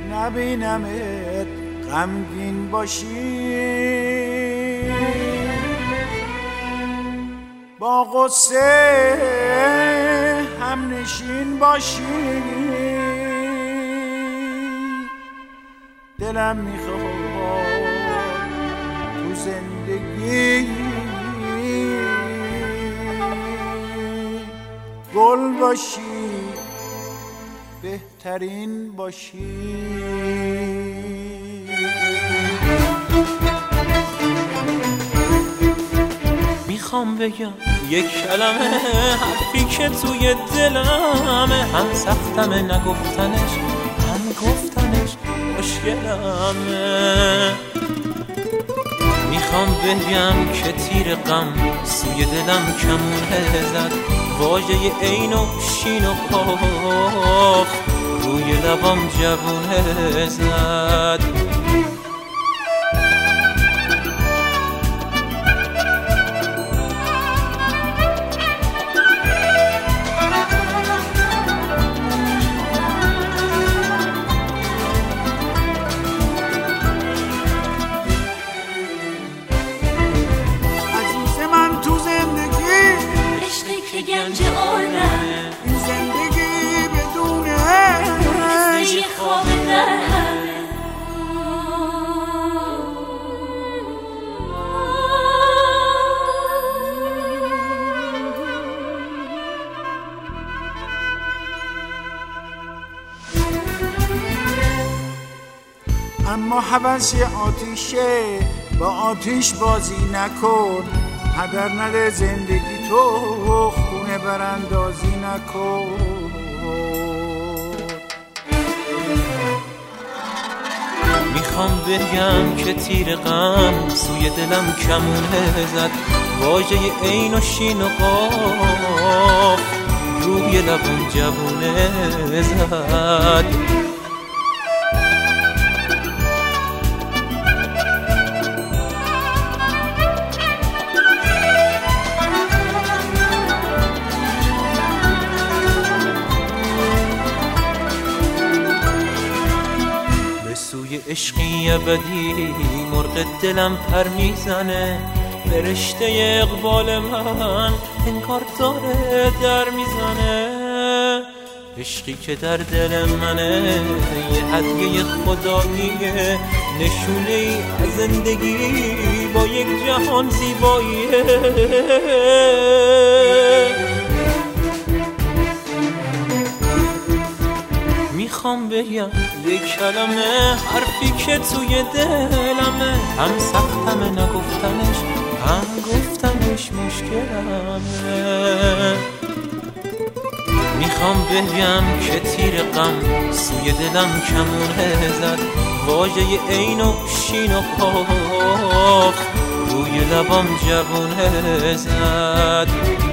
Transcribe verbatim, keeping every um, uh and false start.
نبینمت غمگین باشی، با غصه هم نشین باشی. دلم میخواد تو زندگی گل باشی، بهترین باشی. میخوام بگم یک کلمه حرفی که توی دلمه، هم سختمه نگفتنش هم گفتنش مشکلمه. میخوام بگم که تیر غم سوی دلم کمونه زد، واژه عین و شین و قاف روی لبام جوونه زد. گنج عمرم این زندگی بدونه مثل یه خواب در همه. اما هوس آتیشه، با آتیش بازی نکن. هدر نده زندگی تو، خونه براندازی نکن. میخوام بگم که تیر غم سوی دلم کمونه زد، واژه عین و شین و قاف روی لبم جوونه زد. عشقی ابدی مرغ دلم پر میزنه، فرشته اقبال من انگار داره در میزنه. عشقی که در دل منه یه هدیه خداییه، نشونه ای از زندگی با یک جهان زیباییه. میخوام بگم یک کلمه حرفی که توی دلمه، هم سختمه نگفتنش هم گفتنش مشکلمه. میخوام بگم که تیر غم سوی دلم کمونه زد، واژه عین و شین و قاف روی لبام جوونه زد.